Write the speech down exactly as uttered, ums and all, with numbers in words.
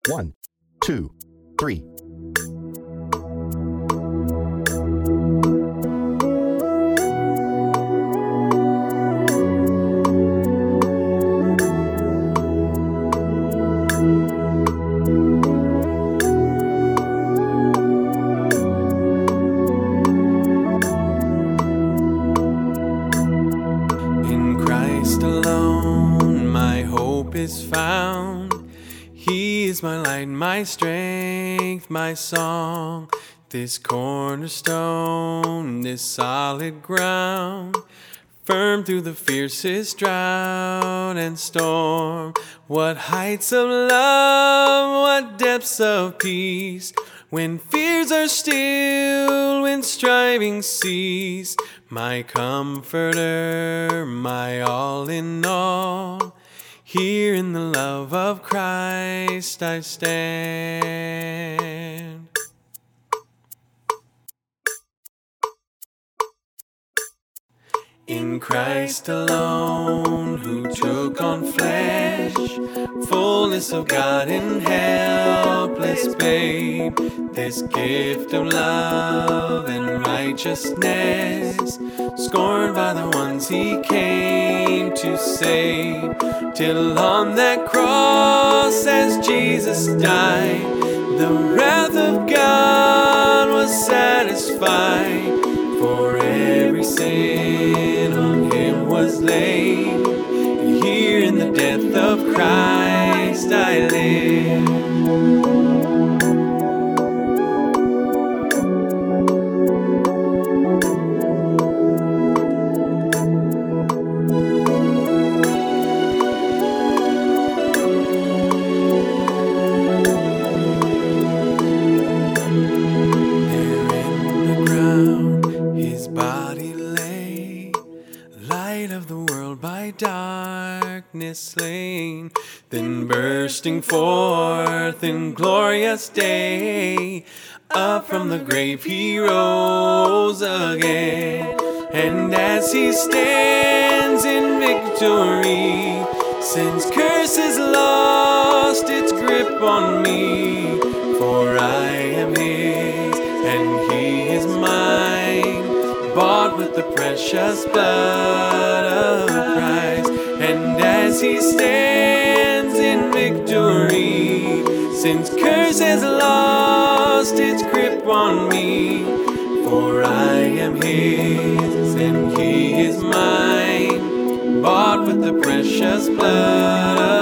One, two, three. In Christ alone my hope is found. He is my light, my strength, my song. This cornerstone, this solid ground, firm through the fiercest drought and storm. What heights of love, what depths of peace, when fears are still, when striving cease. My comforter, my all in all, here in the love of Christ I stand. In Christ alone, who took on flesh, fullness of God in helpless babe, this gift of love and righteousness, scorned by the ones he came to save, till on that cross as Jesus died, the wrath of God was satisfied. For every sin on him was laid, and here in the death of Christ I live. Of the world by darkness slain, then bursting forth in glorious day, up from the grave he rose again. And as he stands in victory, sin's curse has lost its grip on me. For I am his and he is mine, bought with the precious blood of Christ. And as he stands in victory, sin's curse has lost its grip on me. For I am his and he is mine, bought with the precious blood of